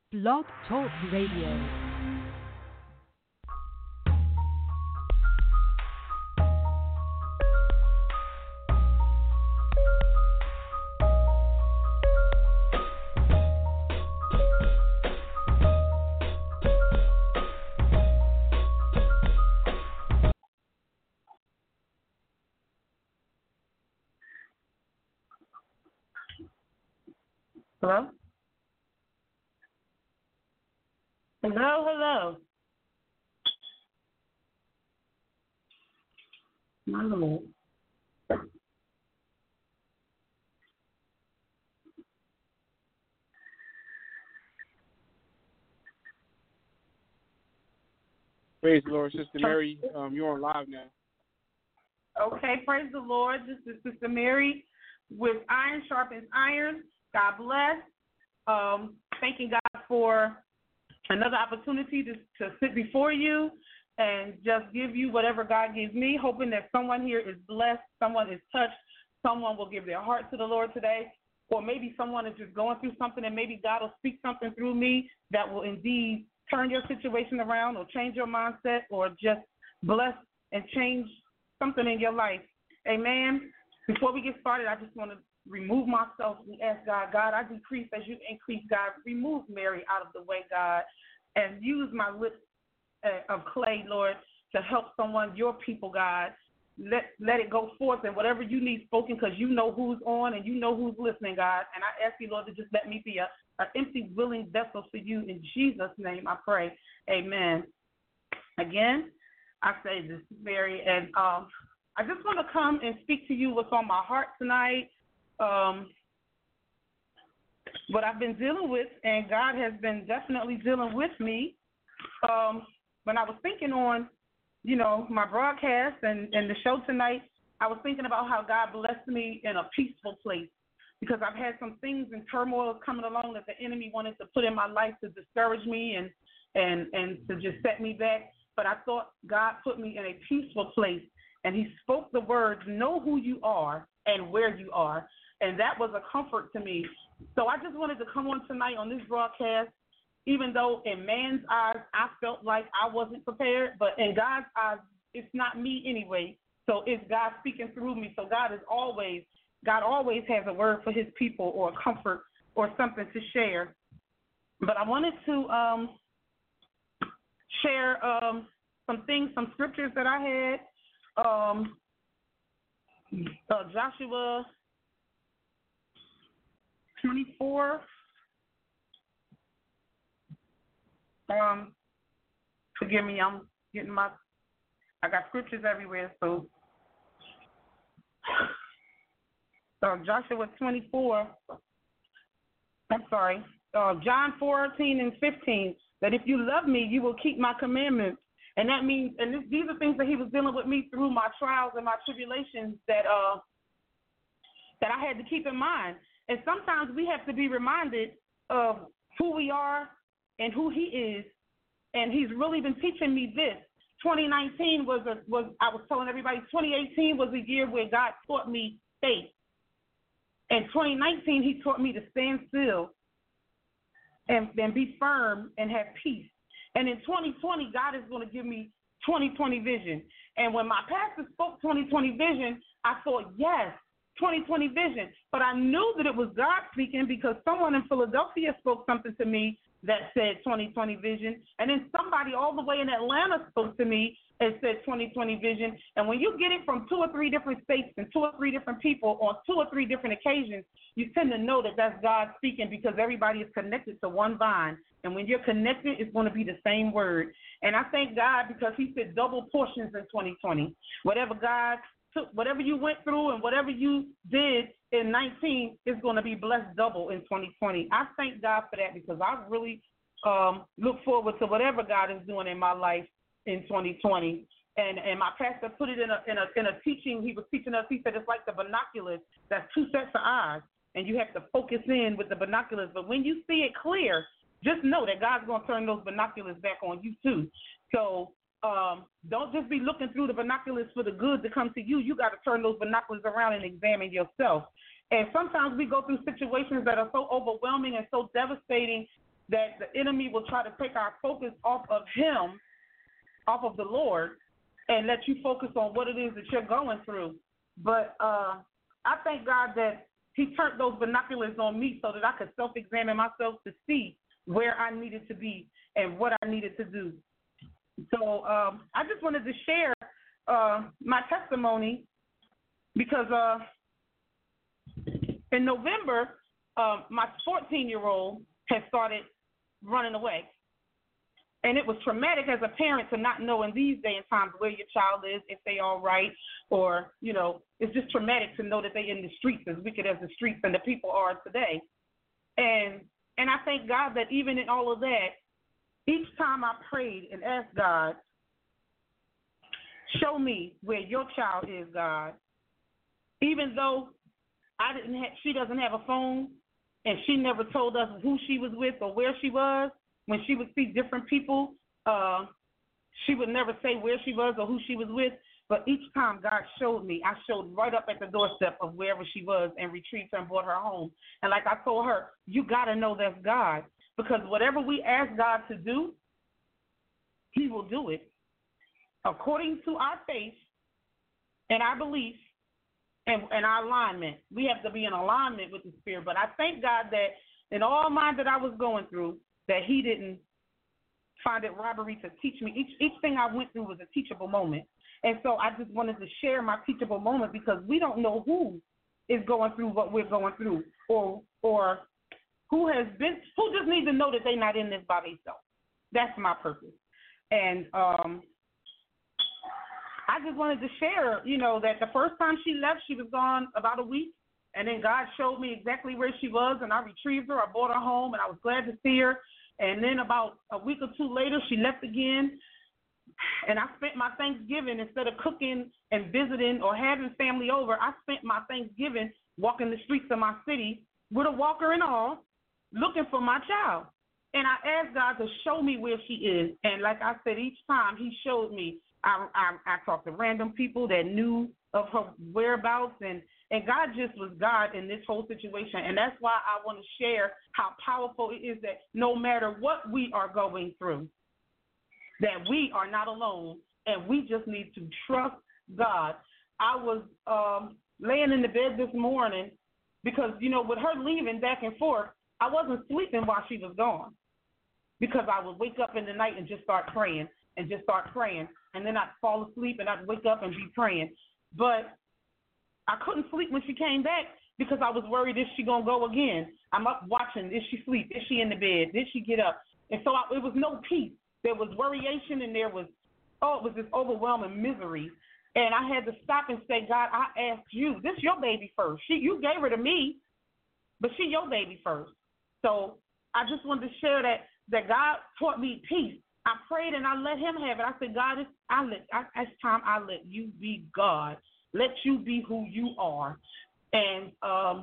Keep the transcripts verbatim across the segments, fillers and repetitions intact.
Blog Talk Radio. Hello? Hello, hello. My Lord. Praise the Lord, Sister Mary. Um, you're on live now. Okay, praise the Lord. This is Sister Mary with Iron Sharpens Iron. God bless. Um, thanking God for another opportunity to, to sit before you and just give you whatever God gives me, hoping that someone here is blessed, someone is touched, someone will give their heart to the Lord today, or maybe someone is just going through something and maybe God will speak something through me that will indeed turn your situation around or change your mindset or just bless and change something in your life. Amen. Before we get started, I just want to remove myself and ask God, God, I decrease as you increase, God. Remove Mary out of the way, God, and use my lips uh, of clay, Lord, to help someone, your people, God. Let let it go forth and whatever you need spoken, because you know who's on and you know who's listening, God. And I ask you, Lord, to just let me be a an empty, willing vessel for you. In Jesus' name I pray. Amen. Again, I say this, Mary, and um, I just want to come and speak to you what's on my heart tonight. Um, what I've been dealing with, and God has been definitely dealing with me. Um, when I was thinking on, you know, my broadcast and, and the show tonight, I was thinking about how God blessed me in a peaceful place because I've had some things and turmoil coming along that the enemy wanted to put in my life to discourage me and, and, and to just set me back. But I thought God put me in a peaceful place, and he spoke the words, know who you are and where you are. And that was a comfort to me. So I just wanted to come on tonight on this broadcast, even though in man's eyes I felt like I wasn't prepared, but in God's eyes it's not me anyway. So it's God speaking through me. So God is always, God always has a word for his people or a comfort or something to share. But I wanted to um, share um, some things, some scriptures that I had. Um, uh, Joshua twenty-four. Um, forgive me, I'm getting my, I got scriptures everywhere, so. Uh, Joshua twenty-four, I'm sorry, uh, John fourteen and fifteen, that if you love me, you will keep my commandments. And that means, and this, these are things that he was dealing with me through my trials and my tribulations that uh, that I had to keep in mind. And sometimes we have to be reminded of who we are and who he is. And he's really been teaching me this. twenty nineteen was, a, was I was telling everybody, twenty eighteen was a year where God taught me faith. And twenty nineteen, he taught me to stand still and, and be firm and have peace. And in twenty twenty, God is going to give me twenty twenty vision. And when my pastor spoke twenty twenty vision, I thought, yes, twenty twenty vision. But I knew that it was God speaking because someone in Philadelphia spoke something to me that said twenty twenty vision. And then somebody all the way in Atlanta spoke to me and said twenty twenty vision. And when you get it from two or three different states and two or three different people on two or three different occasions, you tend to know that that's God speaking because everybody is connected to one vine. And when you're connected, it's going to be the same word. And I thank God because he said double portions in twenty twenty. Whatever God took, whatever you went through and whatever you did in nineteen is going to be blessed double in twenty twenty. I thank God for that because I really um, look forward to whatever God is doing in my life in twenty twenty. And and my pastor put it in a in a in a teaching. He was teaching us. He said it's like the binoculars. That's two sets of eyes, and you have to focus in with the binoculars. But when you see it clear, just know that God's going to turn those binoculars back on you too. So um, don't just be looking through the binoculars for the good to come to you. You got to turn those binoculars around and examine yourself. And sometimes we go through situations that are so overwhelming and so devastating that the enemy will try to take our focus off of him, off of the Lord, and let you focus on what it is that you're going through. But uh, I thank God that he turned those binoculars on me so that I could self-examine myself to see where I needed to be and what I needed to do. So um, I just wanted to share uh, my testimony because uh, in November, uh, my fourteen-year-old had started running away. And it was traumatic as a parent to not know in these day and times where your child is, if they all right, or, you know, it's just traumatic to know that they're in the streets, as wicked as the streets and the people are today. And and I thank God that even in all of that, each time I prayed and asked God, show me where your child is, God. Even though I didn't have, she doesn't have a phone, and she never told us who she was with or where she was. When she would see different people, uh, she would never say where she was or who she was with. But each time God showed me, I showed right up at the doorstep of wherever she was and retrieved her and brought her home. And like I told her, you got to know that's God. Because whatever we ask God to do, he will do it according to our faith and our belief and, and our alignment. We have to be in alignment with the Spirit. But I thank God that in all mine that I was going through, that he didn't find it robbery to teach me. Each each thing I went through was a teachable moment. And so I just wanted to share my teachable moment because we don't know who is going through what we're going through or or who has been, who just needs to know that they're not in this by themselves. That's my purpose. And um, I just wanted to share, you know, that the first time she left, she was gone about a week. And then God showed me exactly where she was, and I retrieved her. I brought her home, and I was glad to see her. And then about a week or two later, she left again. And I spent my Thanksgiving, instead of cooking and visiting or having family over, I spent my Thanksgiving walking the streets of my city with a walker and all, looking for my child. And I asked God to show me where she is. And like I said, each time he showed me, I, I, I talked to random people that knew of her whereabouts, and, and God just was God in this whole situation. And that's why I want to share how powerful it is that no matter what we are going through, that we are not alone, and we just need to trust God. I was um, laying in the bed this morning because, you know, with her leaving back and forth, I wasn't sleeping while she was gone because I would wake up in the night and just start praying and just start praying, and then I'd fall asleep and I'd wake up and be praying. But I couldn't sleep when she came back because I was worried, is she going to go again? I'm up watching, did she sleep? Is she in the bed? Did she get up? And so I, it was no peace. There was worryation, and there was, oh, it was this overwhelming misery. And I had to stop and say, God, I asked you, this is your baby first. She, you gave her to me, but she your baby first. So I just wanted to share that, that God taught me peace. I prayed and I let him have it. I said, God, it's, I let, I, it's time I let you be God. Let you be who you are. And um,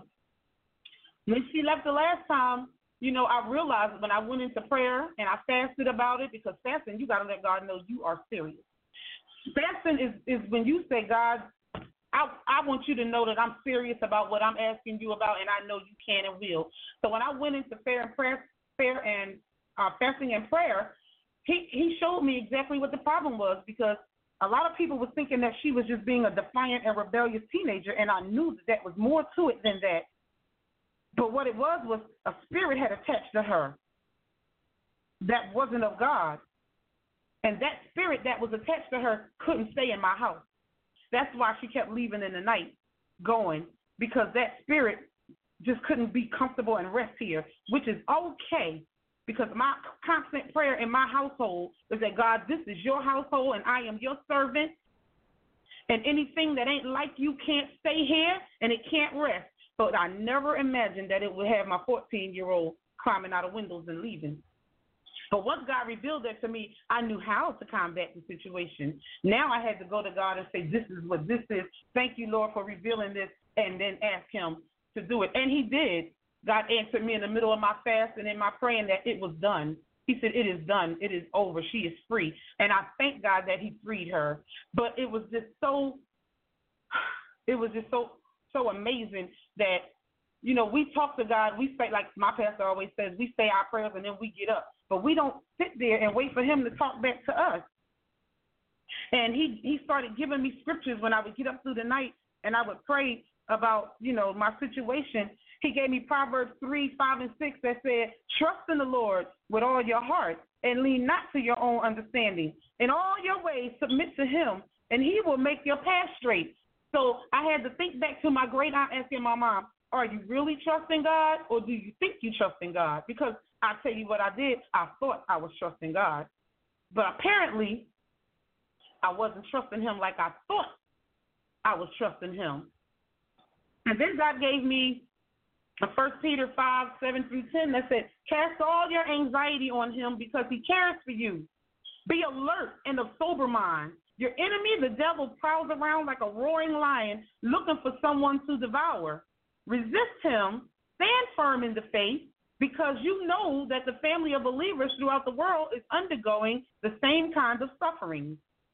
when she left the last time, you know, I realized when I went into prayer and I fasted about it, because fasting, you got to let God know you are serious. Fasting is, is when you say, God, I, I want you to know that I'm serious about what I'm asking you about, and I know you can and will. So when I went into prayer and prayer, prayer and uh, fasting and prayer, he, he showed me exactly what the problem was, because a lot of people were thinking that she was just being a defiant and rebellious teenager, and I knew that there was more to it than that. But what it was was a spirit had attached to her that wasn't of God. And that spirit that was attached to her couldn't stay in my house. That's why she kept leaving in the night, going, because that spirit just couldn't be comfortable and rest here, which is okay, because my constant prayer in my household is that, God, this is your household and I am your servant, and anything that ain't like you can't stay here and it can't rest. But I never imagined that it would have my fourteen-year-old climbing out of windows and leaving. But once God revealed that to me, I knew how to combat the situation. Now I had to go to God and say, this is what this is. Thank you, Lord, for revealing this, and then ask him to do it. And he did. God answered me in the middle of my fast and in my praying that it was done. He said, it is done. It is over. She is free. And I thank God that he freed her. But it was just so, it was just so, so amazing that you know, we talk to God. We say, like my pastor always says, we say our prayers and then we get up. But we don't sit there and wait for him to talk back to us. And he, he started giving me scriptures when I would get up through the night and I would pray about, you know, my situation. He gave me Proverbs three, five, and six that said, trust in the Lord with all your heart and lean not to your own understanding. In all your ways, submit to him, and he will make your path straight. So I had to think back to my great aunt asking my mom, are you really trusting God, or do you think you trust in God? Because I tell you what I did, I thought I was trusting God. But apparently, I wasn't trusting him like I thought I was trusting him. And then God gave me First Peter five, seven through ten that said, cast all your anxiety on him because he cares for you. Be alert and of sober mind. Your enemy, the devil, prowls around like a roaring lion looking for someone to devour. Resist him, stand firm in the faith, because you know that the family of believers throughout the world is undergoing the same kinds of suffering.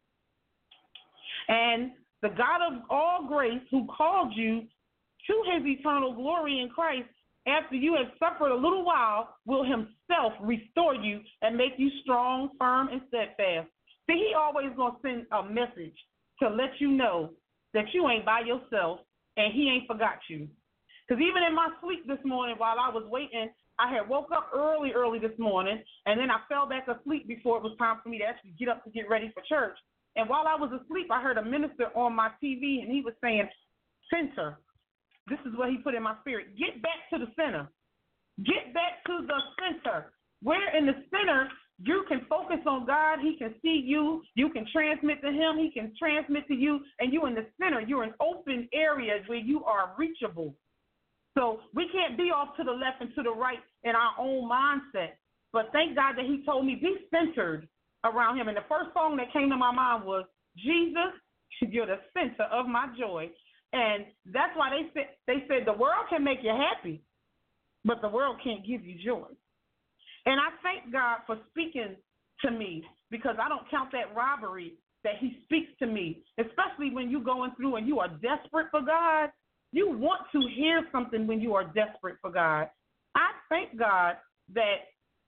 And the God of all grace, who called you to his eternal glory in Christ, after you have suffered a little while, will himself restore you and make you strong, firm, and steadfast. See, he always going to send a message to let you know that you ain't by yourself and he ain't forgot you. Because even in my sleep this morning while I was waiting, I had woke up early, early this morning, and then I fell back asleep before it was time for me to actually get up to get ready for church. And while I was asleep, I heard a minister on my T V, and he was saying, center. This is what he put in my spirit. Get back to the center. Get back to the center. Where in the center, you can focus on God. He can see you. You can transmit to him. He can transmit to you. And you in the center. You're in open areas where you are reachable. So we can't be off to the left and to the right in our own mindset. But thank God that he told me be centered around him. And the first song that came to my mind was, Jesus, you're the center of my joy. And that's why they said, they said the world can make you happy, but the world can't give you joy. And I thank God for speaking to me, because I don't count that robbery that he speaks to me, especially when you're going through and you are desperate for God. You want to hear something when you are desperate for God. I thank God that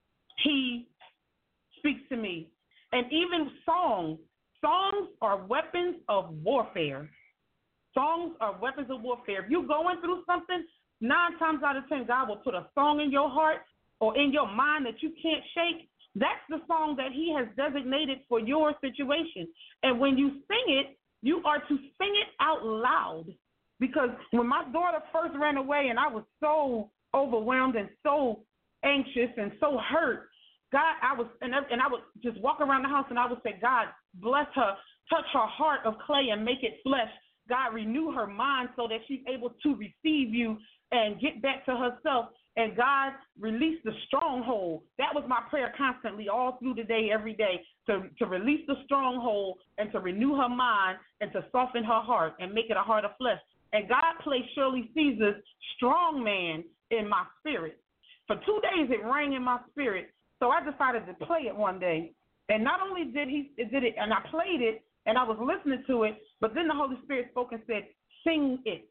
he speaks to me. And even songs. Songs are weapons of warfare. Songs are weapons of warfare. If you're going through something, nine times out of ten, God will put a song in your heart or in your mind that you can't shake. That's the song that he has designated for your situation. And when you sing it, you are to sing it out loud. Because when my daughter first ran away and I was so overwhelmed and so anxious and so hurt, God, I was, and I, and I would just walk around the house and I would say, God, bless her, touch her heart of clay and make it flesh. God, renew her mind so that she's able to receive you and get back to herself. And God, release the stronghold. That was my prayer constantly all through the day, every day, to, to release the stronghold and to renew her mind and to soften her heart and make it a heart of flesh. And God placed Shirley Caesar's strong man in my spirit. For two days it rang in my spirit. So I decided to play it one day. And not only did he did it, and I played it, and I was listening to it, but then the Holy Spirit spoke and said, sing it.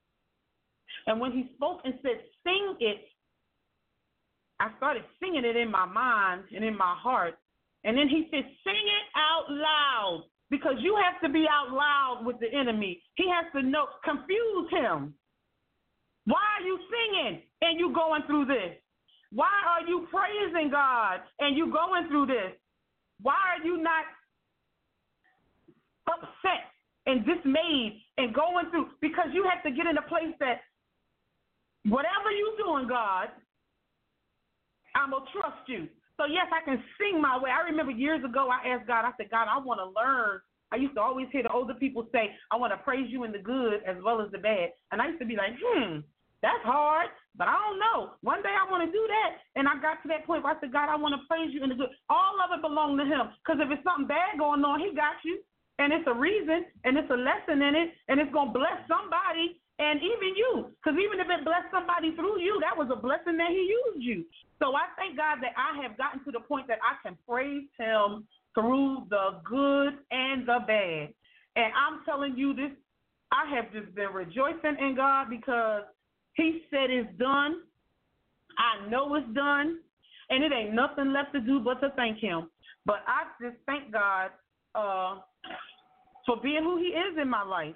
And when he spoke and said, sing it, I started singing it in my mind and in my heart. And then he said, sing it out loud, because you have to be out loud with the enemy. He has to know, confuse him. Why are you singing and you going through this? Why are you praising God and you going through this? Why are you not upset and dismayed and going through? Because you have to get in a place that whatever you're doing, God, I'm going to trust you. So, yes, I can sing my way. I remember years ago I asked God, I said, God, I want to learn. I used to always hear the older people say, I want to praise you in the good as well as the bad. And I used to be like, hmm, that's hard, but I don't know. One day I want to do that. And I got to that point where I said, God, I want to praise you in the good. All of it belongs to him, because if it's something bad going on, he got you. And it's a reason, and it's a lesson in it, and it's going to bless somebody, and even you. Because even if it blessed somebody through you, that was a blessing that he used you. So I thank God that I have gotten to the point that I can praise him through the good and the bad. And I'm telling you this, I have just been rejoicing in God, because He said it's done. I know it's done. And it ain't nothing left to do but to thank him. But I just thank God uh, for being who he is in my life.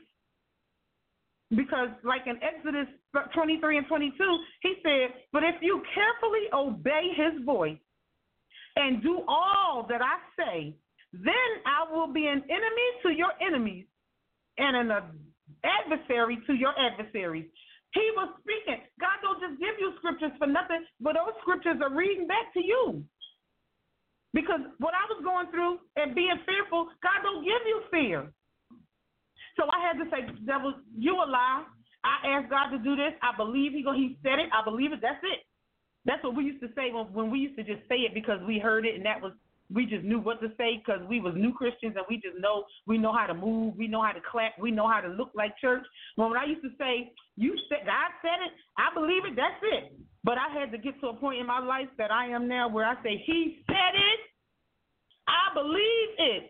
Because like in Exodus twenty-three and twenty-two, he said, but if you carefully obey his voice and do all that I say, then I will be an enemy to your enemies and an adversary to your adversaries. He was speaking. God don't just give you scriptures for nothing, but those scriptures are reading back to you. Because what I was going through and being fearful, God don't give you fear. So I had to say, devil, you a lie. I asked God to do this. I believe he go. He said it. I believe it. That's it. That's what we used to say when, when we used to just say it because we heard it and that was, we just knew what to say because we was new Christians and we just know, we know how to move. We know how to clap. We know how to look like church. When I used to say, you said, God said it, I believe it. That's it. But I had to get to a point in my life that I am now where I say, he said it. I believe it.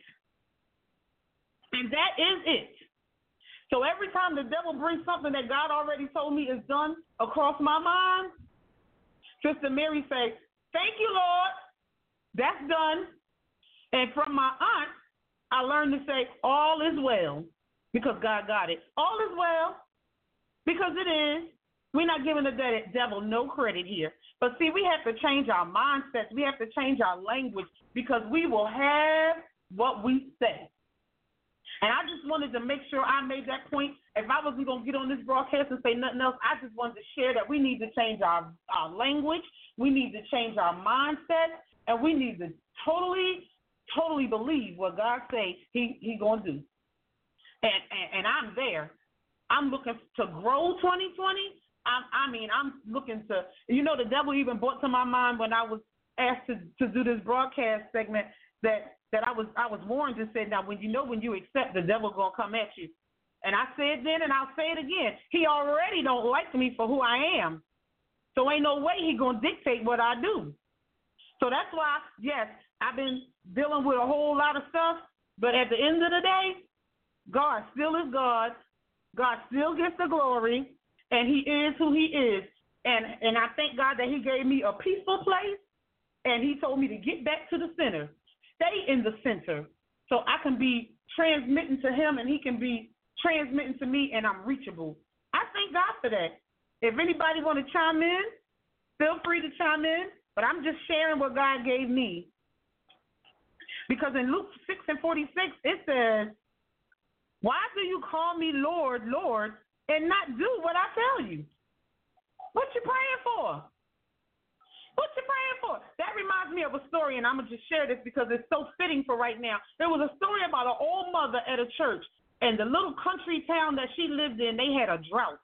And that is it. So every time the devil brings something that God already told me is done across my mind, Sister Mary say, thank you, Lord. That's done. And from my aunt, I learned to say, all is well, because God got it. All is well, because it is. We're not giving the devil no credit here. But see, we have to change our mindsets. We have to change our language, because we will have what we say. And I just wanted to make sure I made that point. If I wasn't going to get on this broadcast and say nothing else, I just wanted to share that we need to change our, our language. We need to change our mindset. And we need to totally, totally believe what God say he, he going to do. And, and, and I'm there. I'm looking to grow twenty twenty. I, I mean, I'm looking to, you know, the devil even brought to my mind when I was asked to, to do this broadcast segment that that I was I was warned and said, now, when you know when you accept, the devil going to come at you. And I said then, and I'll say it again, he already don't like me for who I am. So ain't no way he going to dictate what I do. So that's why, yes, I've been dealing with a whole lot of stuff, but at the end of the day, God still is God. God still gets the glory, and he is who he is. And, and I thank God that he gave me a peaceful place, and he told me to get back to the center. Stay in the center so I can be transmitting to him and he can be transmitting to me and I'm reachable. I thank God for that. If anybody want to chime in, feel free to chime in, but I'm just sharing what God gave me. Because in Luke six and forty-six, it says, why do you call me Lord, Lord, and not do what I tell you? What you praying for? What you praying for? That reminds me of a story, and I'm going to just share this because it's so fitting for right now. There was a story about an old mother at a church, and the little country town that she lived in, they had a drought.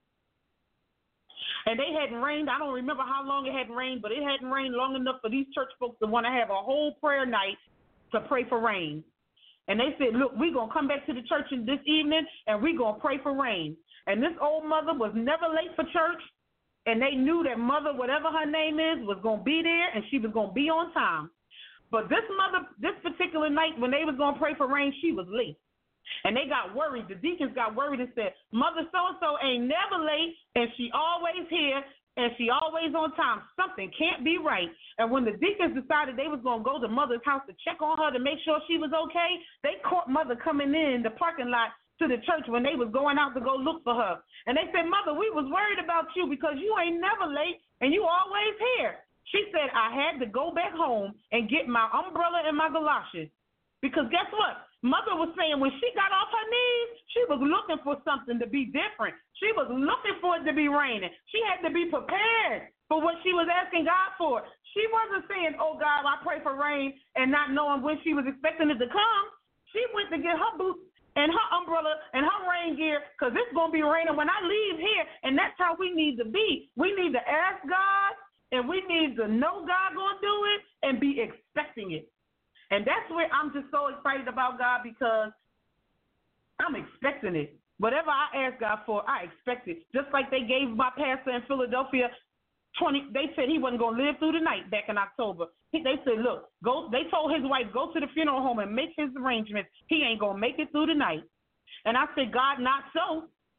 And they hadn't rained. I don't remember how long it hadn't rained, but it hadn't rained long enough for these church folks to want to have a whole prayer night to pray for rain. And they said, look, we're going to come back to the church this evening, and we're going to pray for rain. And this old mother was never late for church. And they knew that mother, whatever her name is, was going to be there, and she was going to be on time. But this mother, this particular night, when they was going to pray for rain, she was late. And they got worried. The deacons got worried and said, Mother so-and-so ain't never late, and she always here, and she always on time. Something can't be right. And when the deacons decided they was going to go to Mother's house to check on her to make sure she was okay, they caught Mother coming in the parking lot to the church when they was going out to go look for her. And they said, Mother, we was worried about you because you ain't never late and you always here. She said, I had to go back home and get my umbrella and my galoshes. Because guess what? Mother was saying when she got off her knees, she was looking for something to be different. She was looking for it to be raining. She had to be prepared for what she was asking God for. She wasn't saying, oh, God, I pray for rain, and not knowing when she was expecting it to come. She went to get her boots and her umbrella and her rain gear, because it's going to be raining when I leave here, and that's how we need to be. We need to ask God, and we need to know God going to do it and be expecting it. And that's where I'm just so excited about God, because I'm expecting it. Whatever I ask God for, I expect it. Just like they gave my pastor in Philadelphia twenty, they said he wasn't going to live through the night back in October. He, they said, look, go. They told his wife, go to the funeral home and make his arrangements. He ain't going to make it through the night. And I said, God, not so.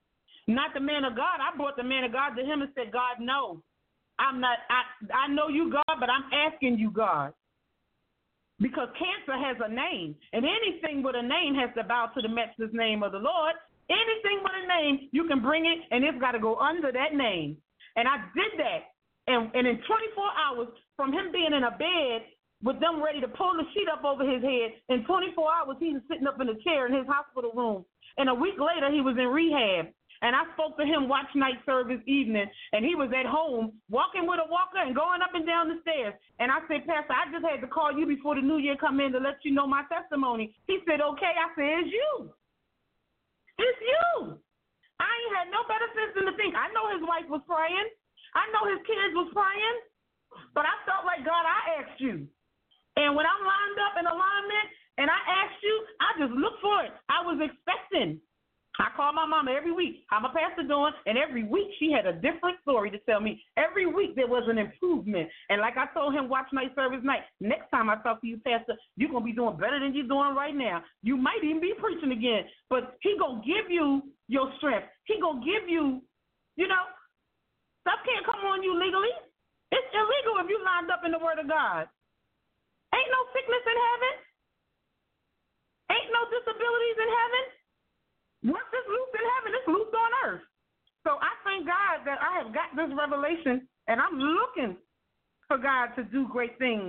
Not the man of God. I brought the man of God to him and said, God, no. I'm not, I, I know you, God, but I'm asking you, God. Because cancer has a name, and anything with a name has to bow to the matchless name of the Lord. Anything with a name, you can bring it, and it's got to go under that name. And I did that. And, and in twenty-four hours, from him being in a bed with them ready to pull the sheet up over his head, in twenty-four hours, he was sitting up in a chair in his hospital room. And a week later, he was in rehab. And I spoke to him watch night service evening, and he was at home walking with a walker and going up and down the stairs. And I said, Pastor, I just had to call you before the new year come in to let you know my testimony. He said, okay. I said, it's you. It's you. I ain't had no better sense than to think. I know his wife was praying. I know his kids was praying. But I felt like, God, I asked you. And when I'm lined up in alignment and I asked you, I just looked for it. I was expecting. I called my mama every week. How my pastor doing? And every week she had a different story to tell me. Every week there was an improvement. And like I told him, watch night service night. Next time I talk to you, Pastor, you're going to be doing better than you're doing right now. You might even be preaching again. But he going to give you your strength. He going to give you, you know, stuff can't come on you legally. It's illegal if you lined up in the word of God. Ain't no sickness in heaven. Ain't no disabilities in heaven. Once it's loose in heaven, it's loose on earth. So I thank God that I have got this revelation, and I'm looking for God to do great things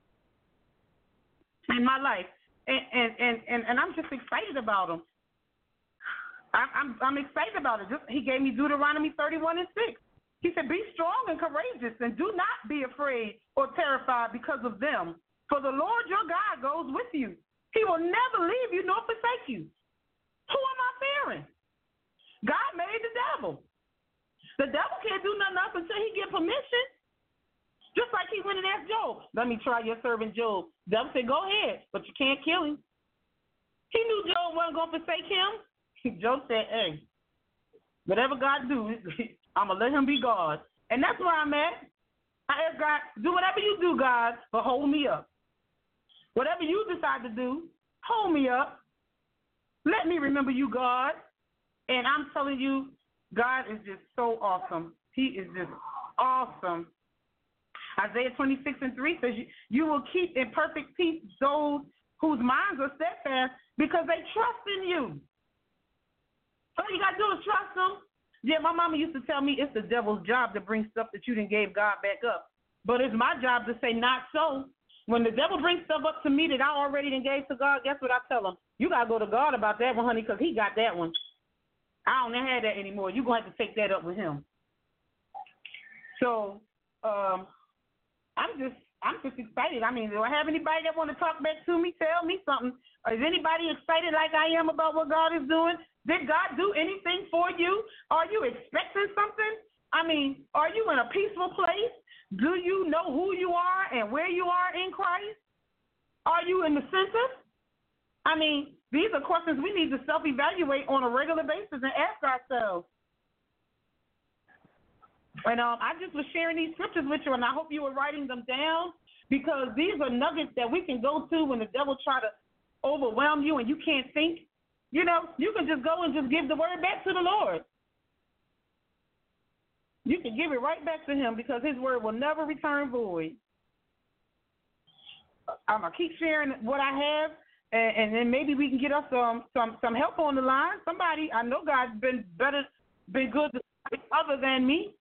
in my life. And and, and, and, and I'm just excited about him. I, I'm I'm excited about it. Just, he gave me Deuteronomy thirty-one and six. He said, be strong and courageous, and do not be afraid or terrified because of them. For the Lord your God goes with you. He will never leave you nor forsake you. Who am I fearing? God made the devil. The devil can't do nothing else until he get permission. Just like he went and asked Job, let me try your servant Job. The devil said, go ahead, but you can't kill him. He knew Job wasn't going to forsake him. Job said, hey, whatever God do, I'm going to let him be God. And that's where I'm at. I ask God, do whatever you do, God, but hold me up. Whatever you decide to do, hold me up. Let me remember you, God. And I'm telling you, God is just so awesome. He is just awesome. Isaiah twenty-six and three says, you will keep in perfect peace those whose minds are steadfast because they trust in you. All you got to do is trust them. Yeah, my mama used to tell me it's the devil's job to bring stuff that you didn't gave God back up. But it's my job to say not so. When the devil brings stuff up to me that I already done gave to God, guess what I tell him? You got to go to God about that one, honey, because he got that one. I don't have that anymore. You're going to have to take that up with him. So um, I'm just I'm just excited. I mean, do I have anybody that want to talk back to me? Tell me something. Is anybody excited like I am about what God is doing? Did God do anything for you? Are you expecting something? I mean, are you in a peaceful place? Do you know who you are and where you are in Christ? Are you in the census? I mean, these are questions we need to self-evaluate on a regular basis and ask ourselves. And um, I just was sharing these scriptures with you, and I hope you were writing them down because these are nuggets that we can go to when the devil try to overwhelm you and you can't think. You know, you can just go and just give the word back to the Lord. You can give it right back to him because his word will never return void. I'm going to keep sharing what I have, and, and then maybe we can get us some, some, some help on the line. Somebody, I know God's been better, been good to somebody other than me.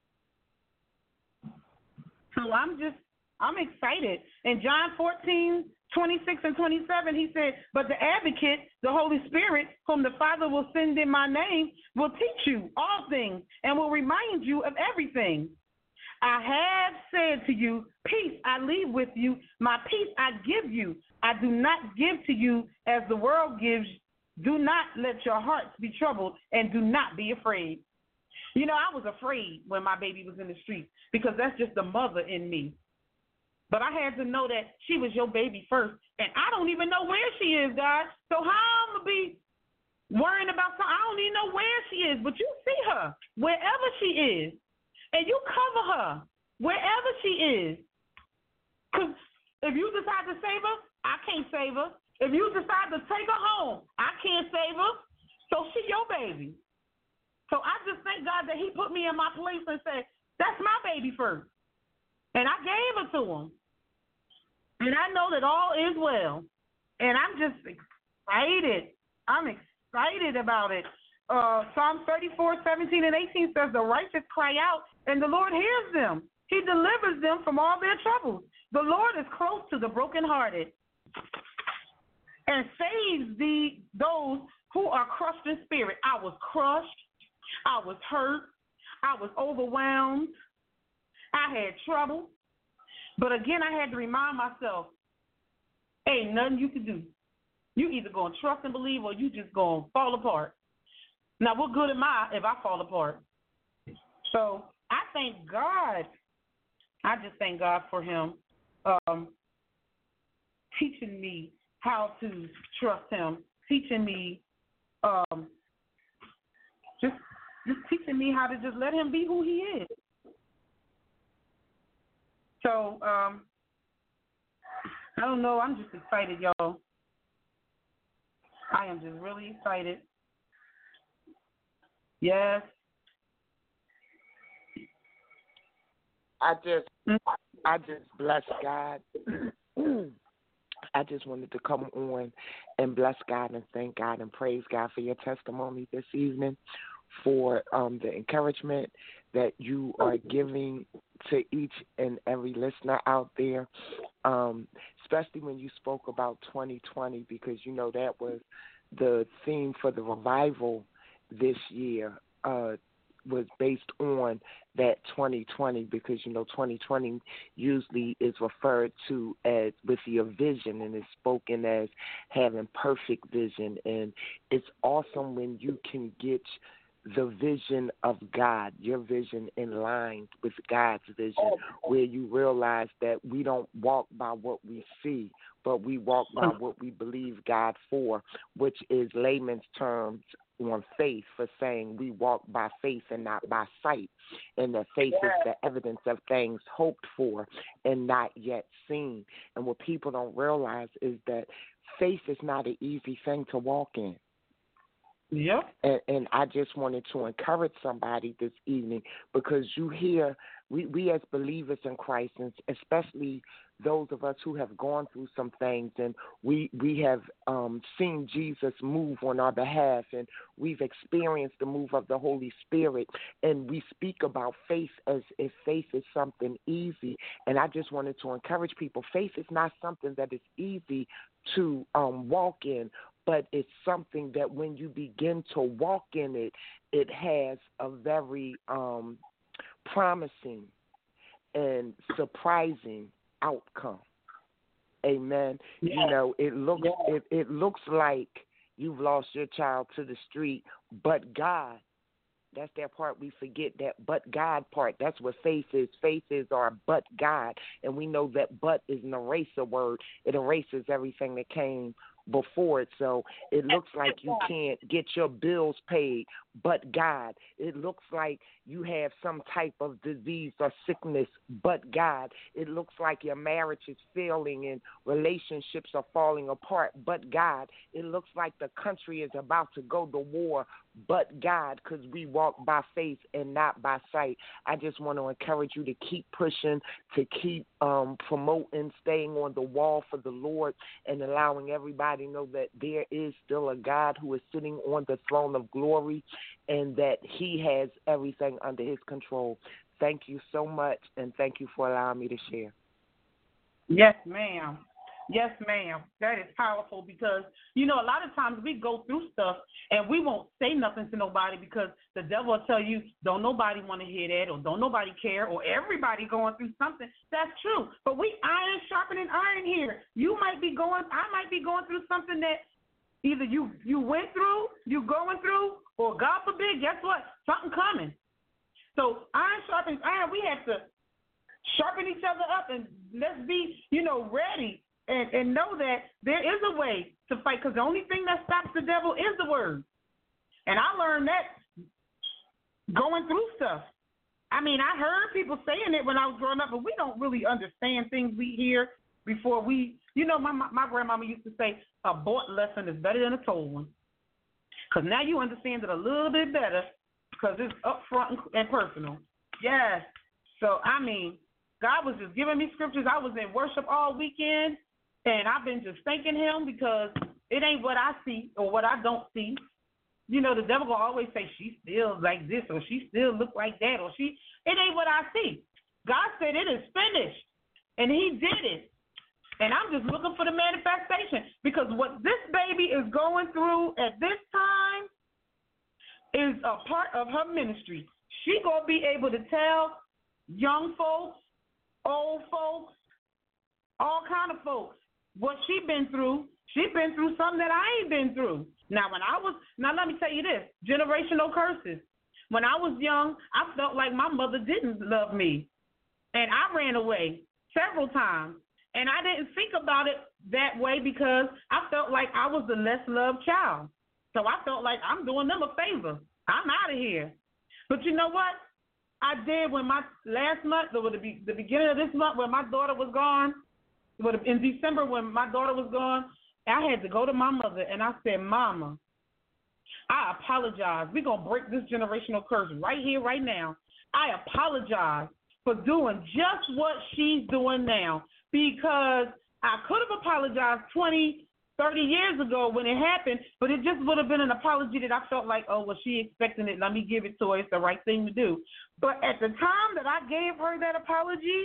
So I'm just, I'm excited. In John fourteen, twenty-six and twenty-seven, he said, but the advocate, the Holy Spirit, whom the Father will send in my name, will teach you all things and will remind you of everything. I have said to you, peace I leave with you, my peace I give you. I do not give to you as the world gives. Do not let your hearts be troubled and do not be afraid. You know, I was afraid when my baby was in the street because that's just the mother in me. But I had to know that she was your baby first, and I don't even know where she is, God. So how I'm going to be worrying about something? I don't even know where she is, but you see her wherever she is, and you cover her wherever she is. Because if you decide to save her, I can't save her. If you decide to take her home, I can't save her. So she your baby. So I just thank God that he put me in my place and said, that's my baby first. And I gave it to him. And I know that all is well. And I'm just excited. I'm excited about it. Uh, Psalm thirty-four, seventeen, and eighteen says, the righteous cry out, and the Lord hears them. He delivers them from all their troubles. The Lord is close to the brokenhearted and saves the those who are crushed in spirit. I was crushed. I was hurt. I was overwhelmed. I had trouble. But again, I had to remind myself, ain't nothing you can do. You either going to trust and believe or you just going to fall apart. Now, what good am I if I fall apart? So I thank God. I just thank God for him um, teaching me how to trust him, teaching me, um, just, just teaching me how to just let him be who he is. So, um, I don't know. I'm just excited, y'all. I am just really excited. Yes. I just, I just bless God. I just wanted to come on and bless God and thank God and praise God for your testimony this evening, for um, the encouragement that you are giving to each and every listener out there, um, especially when you spoke about twenty twenty, because, you know, that was the theme for the revival this year, uh, was based on that twenty twenty, because, you know, twenty twenty usually is referred to as with your vision and is spoken as having perfect vision. And it's awesome when you can get the vision of God, your vision in line with God's vision, where you realize that we don't walk by what we see, but we walk by what we believe God for, which is layman's terms on faith, for saying we walk by faith and not by sight, and that faith is the evidence of things hoped for and not yet seen. And what people don't realize is that faith is not an easy thing to walk in. Yep. And, and I just wanted to encourage somebody this evening, because you hear, we, we as believers in Christ, and especially those of us who have gone through some things, and we, we have um, seen Jesus move on our behalf, and we've experienced the move of the Holy Spirit, and we speak about faith as if faith is something easy. And I just wanted to encourage people, faith is not something that is easy to um, walk in, but it's something that when you begin to walk in it, it has a very um, promising and surprising outcome. Amen. Yeah. You know, it looks yeah. it, it looks like you've lost your child to the street, but God, that's that part we forget, that but God part. That's what faith is. Faith is our but God. And we know that but is an eraser word. It erases everything that came before it. So it looks like you can't get your bills paid, but God. It looks like you have some type of disease or sickness, but God. It looks like your marriage is failing and relationships are falling apart, but God. It looks like the country is about to go to war, but God, because we walk by faith and not by sight. I just want to encourage you to keep pushing, to keep um, promoting, staying on the wall for the Lord, and allowing everybody to know that there is still a God who is sitting on the throne of glory, and that he has everything under his control. Thank you so much, and thank you for allowing me to share. Yes, ma'am. Yes, ma'am. That is powerful, because, you know, a lot of times we go through stuff and we won't say nothing to nobody because the devil will tell you, don't nobody want to hear that, or don't nobody care, or everybody going through something. That's true. But we iron sharpening iron here. You might be going, I might be going through something that either you, you went through, you going through, or God forbid, guess what? Something coming. So iron sharpens iron. We have to sharpen each other up, and let's be, you know, ready. And, and know that there is a way to fight, because the only thing that stops the devil is the word. And I learned that going through stuff. I mean, I heard people saying it when I was growing up, but we don't really understand things we hear before we, you know, my my grandmama used to say, a bought lesson is better than a told one. Because now you understand it a little bit better because it's upfront and personal. Yes. So, I mean, God was just giving me scriptures. I was in worship all weekend, and I've been just thanking him because it ain't what I see or what I don't see. You know, the devil will always say, she still like this or she still look like that or she, it ain't what I see. God said it is finished, and he did it. And I'm just looking for the manifestation because what this baby is going through at this time is a part of her ministry. She going to be able to tell young folks, old folks, all kind of folks what she been through. She been through something that I ain't been through. Now, when I was, now let me tell you this, generational curses. When I was young, I felt like my mother didn't love me, and I ran away several times. And I didn't think about it that way because I felt like I was the less loved child. So I felt like I'm doing them a favor. I'm out of here. But you know what? I did when my last month, or the, the beginning of this month when my daughter was gone, in December when my daughter was gone, I had to go to my mother and I said, Mama, I apologize. We're going to break this generational curse right here, right now. I apologize for doing just what she's doing now because I could have apologized twenty, thirty years ago when it happened, but it just would have been an apology that I felt like, oh, well, she expecting it. Let me give it to her. It's the right thing to do. But at the time that I gave her that apology,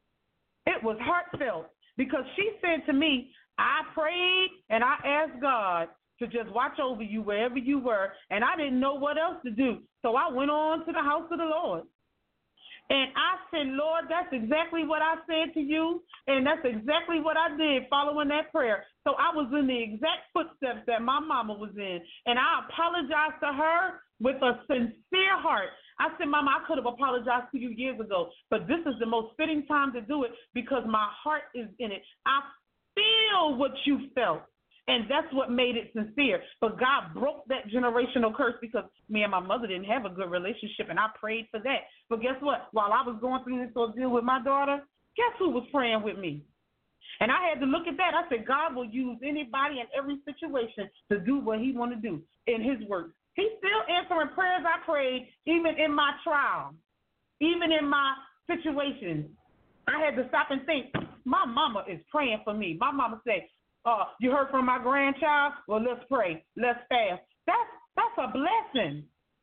it was heartfelt because she said to me, I prayed and I asked God to just watch over you wherever you were, and I didn't know what else to do. So I went on to the house of the Lord. And I said, Lord, that's exactly what I said to you, and that's exactly what I did following that prayer. So I was in the exact footsteps that my mama was in, and I apologized to her with a sincere heart. I said, Mama, I could have apologized to you years ago, but this is the most fitting time to do it because my heart is in it. I feel what you felt. And that's what made it sincere. But God broke that generational curse because me and my mother didn't have a good relationship, and I prayed for that. But guess what? While I was going through this ordeal with my daughter, guess who was praying with me? And I had to look at that. I said, God will use anybody in every situation to do what he want to do in his work. He's still answering prayers I prayed even in my trial, even in my situation. I had to stop and think, my mama is praying for me. My mama said, Uh, you heard from my grandchild? Well, let's pray. Let's fast. That's that's a blessing.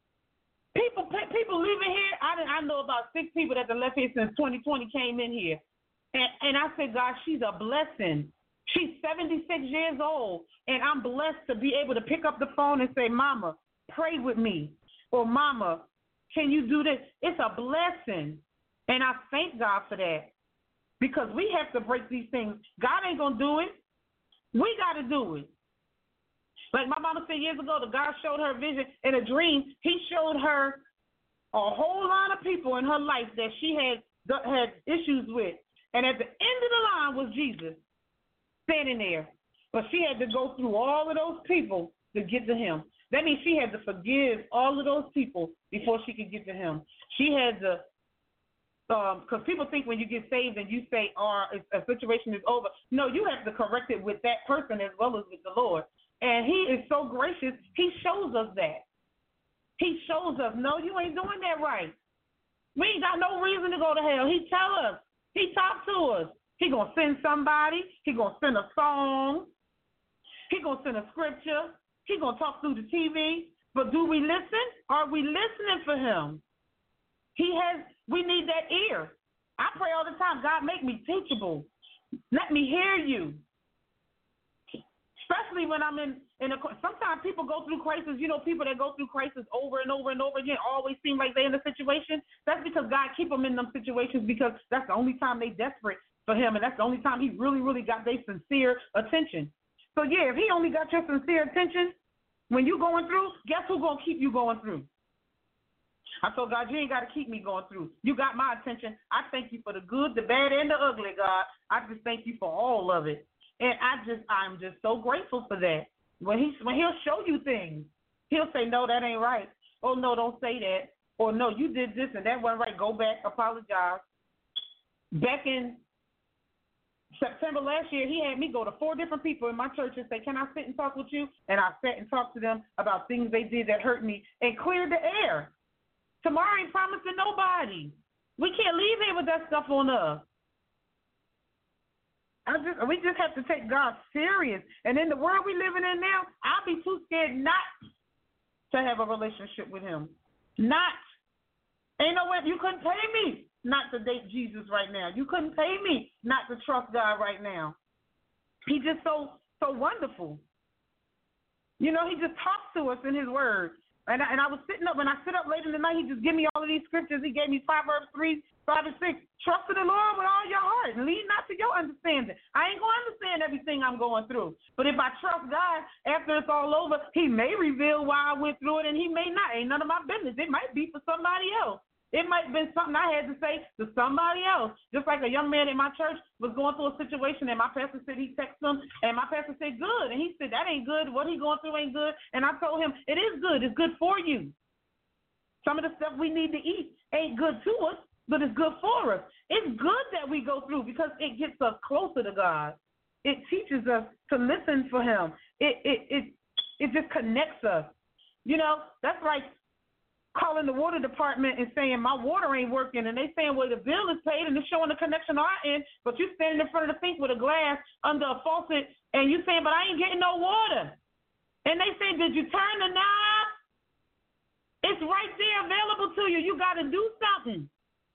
People people leaving here. I didn't, I know about six people that have left here since twenty twenty came in here, and and I said, God, she's a blessing. She's seventy-six years old, and I'm blessed to be able to pick up the phone and say, Mama, pray with me, or Mama, can you do this? It's a blessing, and I thank God for that because we have to break these things. God ain't gonna do it. We got to do it. Like my mama said years ago, the God showed her a vision in a dream. He showed her a whole lot of people in her life that she had had issues with. And at the end of the line was Jesus standing there. But she had to go through all of those people to get to him. That means she had to forgive all of those people before she could get to him. She had to because um, people think when you get saved and you say, oh, a situation is over. No, you have to correct it with that person as well as with the Lord. And he is so gracious. He shows us that. He shows us, no, you ain't doing that right. We ain't got no reason to go to hell. He tell us. He talk to us. He going to send somebody. He going to send a song. He going to send a scripture. He going to talk through the T V. But do we listen? Are we listening for him? He has, we need that ear. I pray all the time, God, make me teachable. Let me hear you. Especially when I'm in, in a, sometimes people go through crisis. You know, people that go through crisis over and over and over again always seem like they're in a situation. That's because God keep them in them situations because that's the only time they desperate for him, and that's the only time he really, really got their sincere attention. So, yeah, if he only got your sincere attention when you going through, guess who's going to keep you going through? I told God, you ain't got to keep me going through. You got my attention. I thank you for the good, the bad, and the ugly, God. I just thank you for all of it. And I just, I'm just so grateful for that. When he, when he'll show you things, he'll say, no, that ain't right. Oh, no, don't say that. Or, no, you did this and that wasn't right. Go back, apologize. Back in September last year, he had me go to four different people in my church and say, can I sit and talk with you? And I sat and talked to them about things they did that hurt me and cleared the air. Tomorrow ain't promised to nobody. We can't leave here with that stuff on us. I just, we just have to take God serious. And in the world we living in now, I'll be too scared not to have a relationship with him. Not. Ain't no way. You couldn't pay me not to date Jesus right now. You couldn't pay me not to trust God right now. He's just so, so wonderful. You know, he just talks to us in his word. And I, and I was sitting up, when I sit up late in the night, he just gave me all of these scriptures. He gave me Proverbs three, five, and six. Trust in the Lord with all your heart and lean not to your understanding. I ain't going to understand everything I'm going through. But if I trust God, after it's all over, he may reveal why I went through it, and he may not. Ain't none of my business. It might be for somebody else. It might have been something I had to say to somebody else. Just like a young man in my church was going through a situation, and my pastor said he texted him, and my pastor said, good. And he said, that ain't good. What he going through ain't good. And I told him, it is good. It's good for you. Some of the stuff we need to eat ain't good to us, but it's good for us. It's good that we go through because it gets us closer to God. It teaches us to listen for him. It it it, it just connects us. You know, that's like calling the water department and saying my water ain't working, and they saying, well, the bill is paid and it's showing the connection on our end, but you standing in front of the sink with a glass under a faucet and you saying, but I ain't getting no water. And they say, did you turn the knob? It's right there available to you. You got to do something.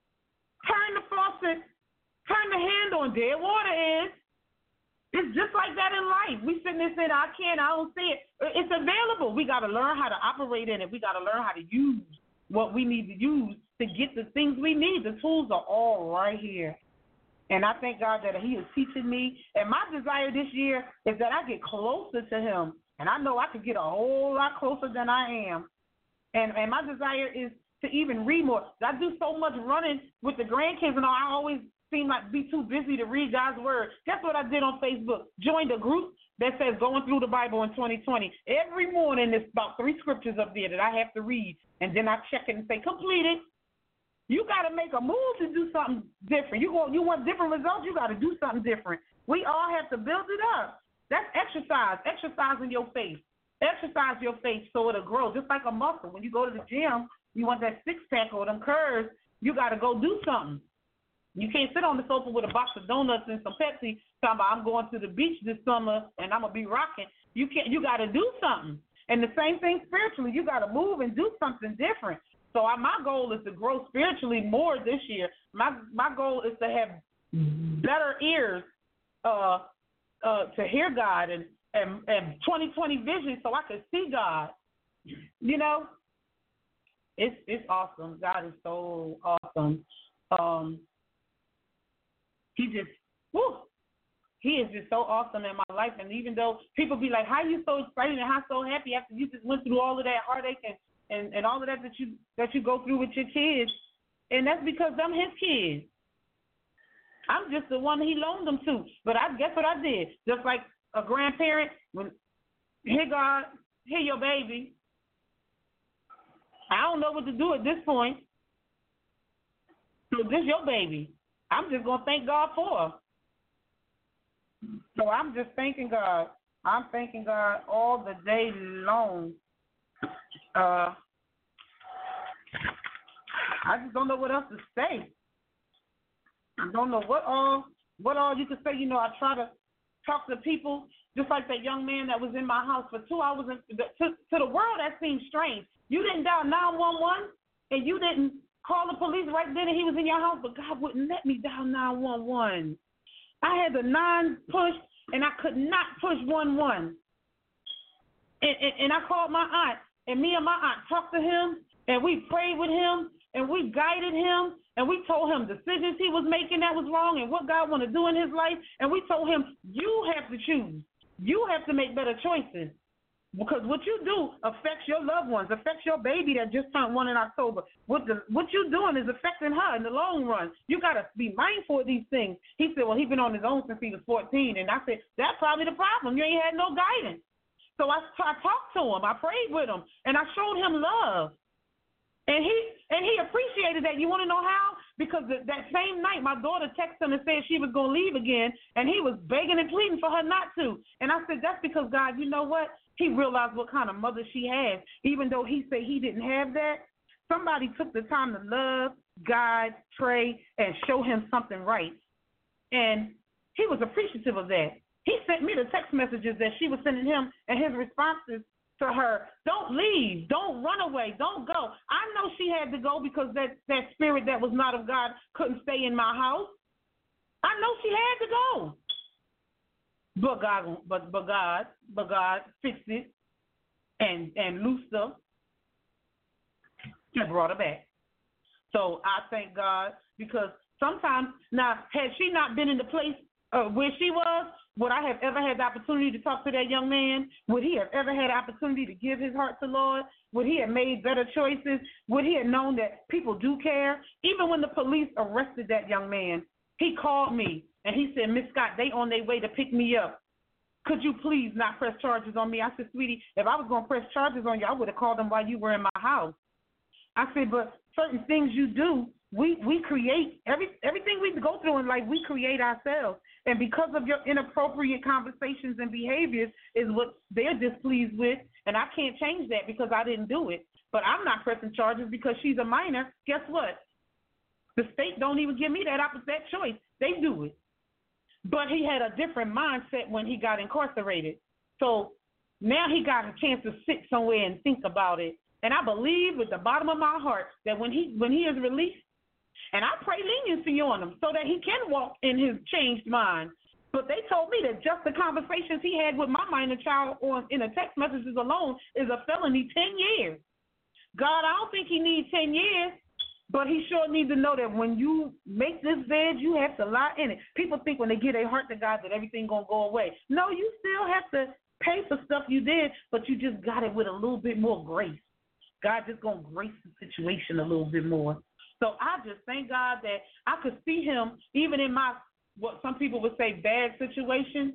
Turn the faucet, turn the hand on. There water is. It's just like that in life. We sitting there saying, I can't, I don't see it. It's available. We got to learn how to operate in it. We got to learn how to use what we need to use to get the things we need. The tools are all right here. And I thank God that he is teaching me. And my desire this year is that I get closer to him. And I know I could get a whole lot closer than I am. And, and my desire is to even read more. I do so much running with the grandkids, and all. I always seem like be too busy to read God's word. Guess what I did on Facebook? Joined a group that says going through the Bible in twenty twenty. Every morning there's about three scriptures up there that I have to read, and then I check it and say, completed. You got to make a move to do something different. You want, you want different results, you got to do something different. We all have to build it up. That's exercise, exercising your faith. Exercise your faith so it'll grow, just like a muscle. When you go to the gym, you want that six-pack or them curves, you got to go do something. You can't sit on the sofa with a box of donuts and some Pepsi talking about I'm going to the beach this summer and I'm going to be rocking. You can't. You got to do something. And the same thing spiritually. You got to move and do something different. So I, my goal is to grow spiritually more this year. My my goal is to have better ears uh, uh, to hear God and, and, and twenty twenty vision so I can see God. You know, it's it's awesome. God is so awesome. Um, He just, whoo, he is just so awesome in my life. And even though people be like, how you so excited and how so happy after you just went through all of that heartache and, and, and all of that that you that you go through with your kids, and that's because I'm his kids. I'm just the one he loaned them to. But I guess what I did, just like a grandparent, when here God, here your baby. I don't know what to do at this point. So this your baby. I'm just going to thank God for her. So I'm just thanking God. I'm thanking God all the day long. Uh, I just don't know what else to say. I don't know what all what all you could say. You know, I try to talk to people, just like that young man that was in my house for two hours. And to, to the world, that seems strange. You didn't dial nine one one, and you didn't call the police right then, and he was in your house, but God wouldn't let me dial nine one one. I had the nine push, and I could not push one one. And, and, and I called my aunt, and me and my aunt talked to him, and we prayed with him, and we guided him, and we told him decisions he was making that was wrong and what God wanted to do in his life, and we told him, you have to choose. You have to make better choices. Because what you do affects your loved ones, affects your baby that just turned one in October. What the, what you're doing is affecting her in the long run. You got to be mindful of these things. He said, well, he's been on his own since he was fourteen. And I said, that's probably the problem. You ain't had no guidance. So I, I talked to him. I prayed with him. And I showed him love. And he and he appreciated that. You want to know how? Because the, that same night, my daughter texted him and said she was going to leave again, and he was begging and pleading for her not to. And I said, that's because, God, you know what? He realized what kind of mother she has. Even though he said he didn't have that, somebody took the time to love, guide, pray, and show him something right. And he was appreciative of that. He sent me the text messages that she was sending him and his responses to her. Don't leave. Don't run away. Don't go. I know she had to go because that, that spirit that was not of God couldn't stay in my house. I know she had to go. But God, but, but God, but God fixed it and, and loosed her and brought her back. So I thank God because sometimes, now, had she not been in the place uh, where she was, would I have ever had the opportunity to talk to that young man? Would he have ever had the opportunity to give his heart to the Lord? Would he have made better choices? Would he have known that people do care? Even when the police arrested that young man, he called me and he said, Miss Scott, they on their way to pick me up. Could you please not press charges on me? I said, sweetie, if I was going to press charges on you, I would have called them while you were in my house. I said, but certain things you do, we, we create, every everything we go through in life, we create ourselves. And because of your inappropriate conversations and behaviors is what they're displeased with, and I can't change that because I didn't do it. But I'm not pressing charges because she's a minor. Guess what? The state don't even give me that, that choice. They do it. But he had a different mindset when he got incarcerated. So now he got a chance to sit somewhere and think about it. And I believe with the bottom of my heart that when he when he is released, and I pray leniency on him so that he can walk in his changed mind. But they told me that just the conversations he had with my minor child on in the text messages alone is a felony ten years. God, I don't think he needs ten years, but he sure needs to know that when you make this bed, you have to lie in it. People think when they give their heart to God that everything going to go away. No, you still have to pay for stuff you did, but you just got it with a little bit more grace. God just going to grace the situation a little bit more. So I just thank God that I could see him, even in my, what some people would say, bad situation,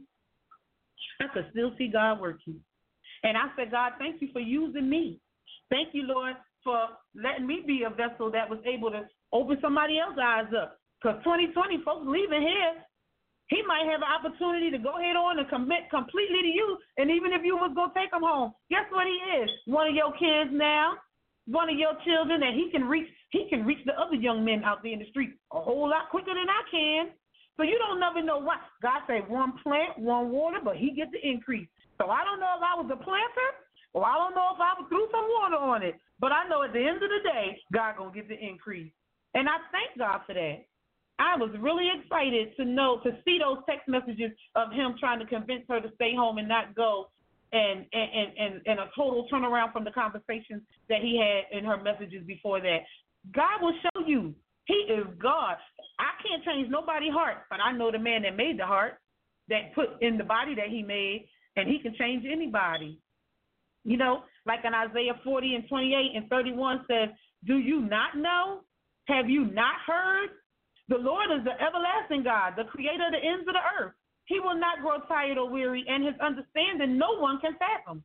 I could still see God working. And I said, God, thank you for using me. Thank you, Lord, for letting me be a vessel that was able to open somebody else's eyes up. Because twenty twenty, folks leaving here, he might have an opportunity to go ahead on and commit completely to you. And even if you was going to take him home, guess what he is? One of your kids now. One of your children that he can reach, he can reach the other young men out there in the street a whole lot quicker than I can. So you don't never know what. God say one plant, one water, but he gets the increase. So I don't know if I was a planter or I don't know if I threw some water on it, but I know at the end of the day, God going to get the increase. And I thank God for that. I was really excited to know, to see those text messages of him trying to convince her to stay home and not go. And, and, and, and a total turnaround from the conversations that he had in her messages before that. God will show you. He is God. I can't change nobody's heart, but I know the man that made the heart, that put in the body that he made, and he can change anybody. You know, like in Isaiah forty and twenty-eight and thirty-one says, do you not know? Have you not heard? The Lord is the everlasting God, the creator of the ends of the earth. He will not grow tired or weary, and his understanding no one can fathom.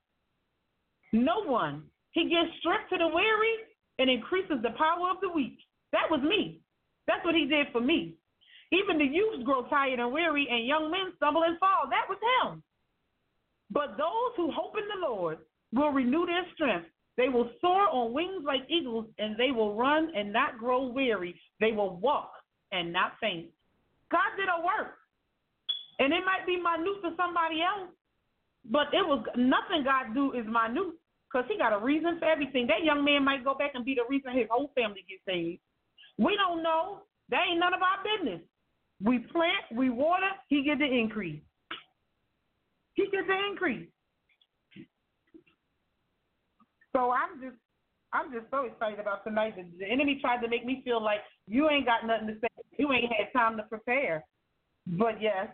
No one. He gives strength to the weary and increases the power of the weak. That was me. That's what he did for me. Even the youths grow tired and weary, and young men stumble and fall. That was him. But those who hope in the Lord will renew their strength. They will soar on wings like eagles, and they will run and not grow weary. They will walk and not faint. God did a work. And it might be minute to somebody else, but it was nothing God do is minute because he got a reason for everything. That young man might go back and be the reason his whole family gets saved. We don't know. That ain't none of our business. We plant, we water, he gets the increase. He gets the increase. So I'm just I'm just so excited about tonight. The enemy tried to make me feel like you ain't got nothing to say. You ain't had time to prepare. But yes.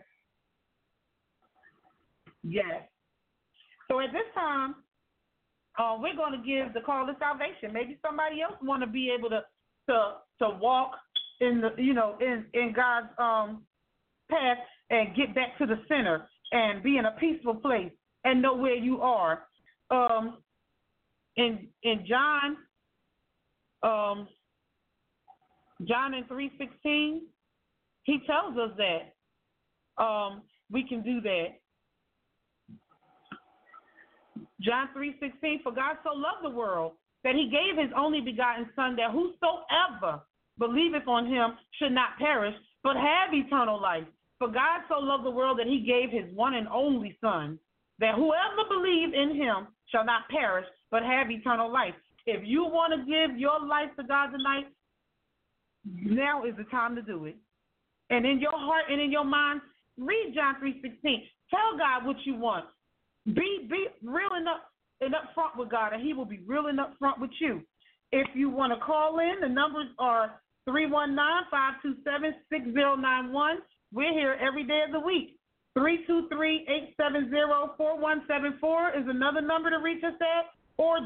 Yes. So at this time, uh, we're going to give the call to salvation. Maybe somebody else want to be able to to to walk in the you know in in God's um path and get back to the center and be in a peaceful place and know where you are. Um, in in John, um, John in three sixteen, he tells us that um, we can do that. John three sixteen, for God so loved the world that he gave his only begotten Son, that whosoever believeth on him should not perish, but have eternal life. For God so loved the world that he gave his one and only Son, that whoever believes in him shall not perish, but have eternal life. If you want to give your life to God tonight, now is the time to do it. And in your heart and in your mind, read John three sixteen. Tell God what you want. Be be real and up and up front with God, and he will be real and up front with you. If you want to call in, the numbers are three one nine, five two seven, six zero nine one. We're here every day of the week. three two three, eight seven zero, four one seven four is another number to reach us at, or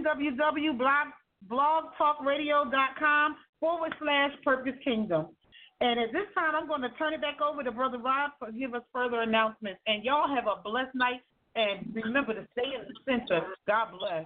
www.blogtalkradio.com forward slash Purpose Kingdom. And at this time, I'm going to turn it back over to Brother Rob to give us further announcements. And y'all have a blessed night, and remember to stay in the center. God bless.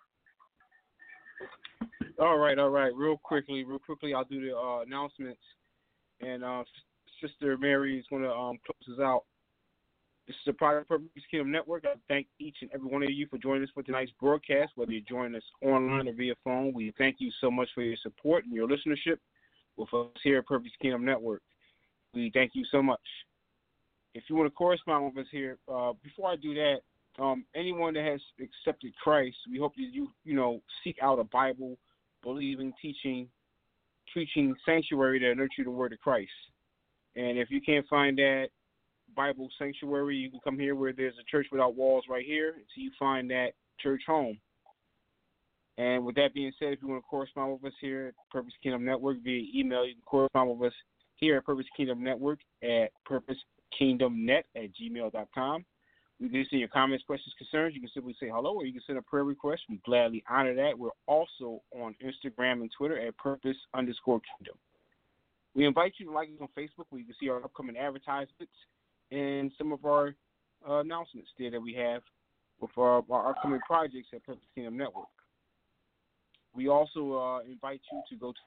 All right, all right. Real quickly, real quickly, I'll do the uh, announcements. And uh, Sister Mary is going to um, close us out. This is a product of Purpose Kingdom Network. I thank each and every one of you for joining us for tonight's broadcast, whether you're joining us online or via phone. We thank you so much for your support and your listenership with us here at Purpose Kingdom Network. We thank you so much. If you want to correspond with us here, uh, before I do that, um, anyone that has accepted Christ, we hope that you, you know, seek out a Bible, believing, teaching, preaching sanctuary that nurture the word of Christ. And if you can't find that Bible sanctuary, you can come here where there's a church without walls right here until you find that church home. And with that being said, if you want to correspond with us here at Purpose Kingdom Network via email, you can correspond with us here at Purpose Kingdom Network at purposekingdomnet at gmail dot com. We can send your comments, questions, concerns. You can simply say hello, or you can send a prayer request. We gladly honor that. We're also on Instagram and Twitter at Purpose underscore Kingdom. We invite you to like us on Facebook where you can see our upcoming advertisements and some of our uh, announcements there that we have with our, our upcoming projects at Purpose Kingdom Network. We also uh, invite you to go to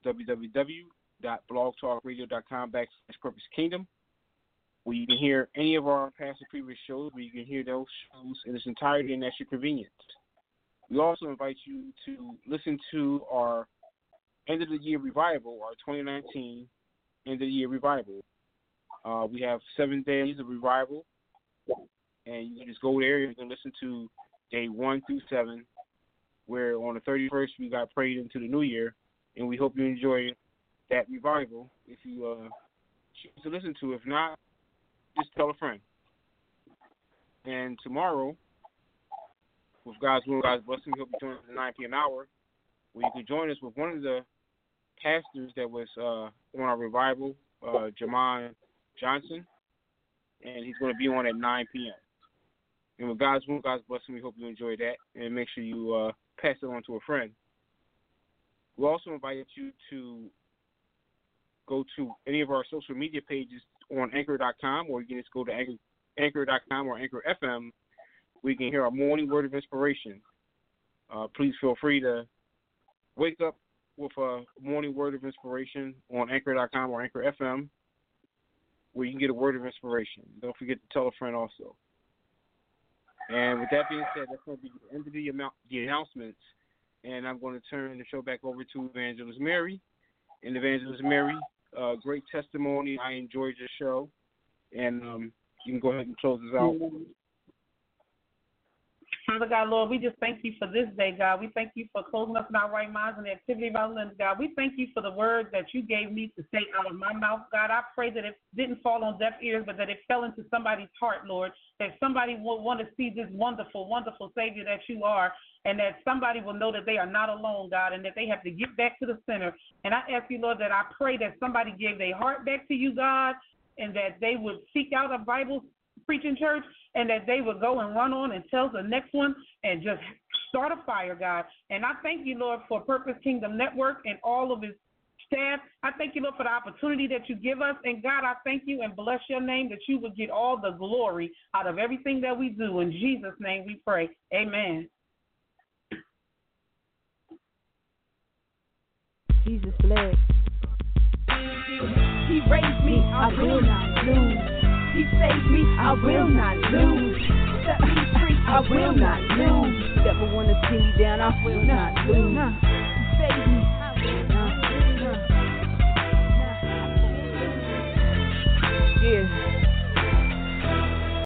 www.blogtalkradio.com backslash Purpose Kingdom, where you can hear any of our past and previous shows, where you can hear those shows in its entirety and at your convenience. We also invite you to listen to our end of the year revival, our twenty nineteen end of the year revival. Uh, we have seven days of revival, and you can just go there and you can listen to day one through seven, where on the thirty-first we got prayed into the new year, and we hope you enjoy that revival if you uh, choose to listen to it. If not, just tell a friend. And tomorrow, with God's will, God's blessing, we hope you join us at the nine p.m. hour, where you can join us with one of the pastors that was uh, on our revival, uh, Jamon Johnson, and he's going to be on at nine p.m. And with God's will, God's blessing, we hope you enjoy that, and make sure you uh, pass it on to a friend. We also invite you to go to any of our social media pages on anchor dot com, or you can just go to anchor dot com or Anchor F M, where you can hear our morning word of inspiration. Uh, please feel free to wake up with a morning word of inspiration on anchor dot com or Anchor F M, where you can get a word of inspiration. Don't forget to tell a friend also. And with that being said, that's going to be the end of the, amount, the announcements, and I'm going to turn the show back over to Evangelist Mary. And Evangelist Mary, uh, great testimony. I enjoyed your show, and um, you can go ahead and close us out. Father God, Lord, we just thank you for this day, God. We thank you for closing us in our right minds and the activity of our limbs, God. We thank you for the word that you gave me to say out of my mouth, God. I pray that it didn't fall on deaf ears, but that it fell into somebody's heart, Lord, that somebody will want to see this wonderful, wonderful Savior that you are, and that somebody will know that they are not alone, God, and that they have to get back to the center. And I ask you, Lord, that I pray that somebody give their heart back to you, God, and that they would seek out a Bible preaching church, and that they would go and run on and tell the next one and just start a fire, God. And I thank you, Lord, for Purpose Kingdom Network and all of its staff. I thank you, Lord, for the opportunity that you give us. And, God, I thank you and bless your name that you would get all the glory out of everything that we do. In Jesus' name we pray. Amen. Jesus bled. He raised me, I will not lose. He saved me, I will not lose. Set me free, I I will not lose. Never wanna see me down, I will not lose. Save me.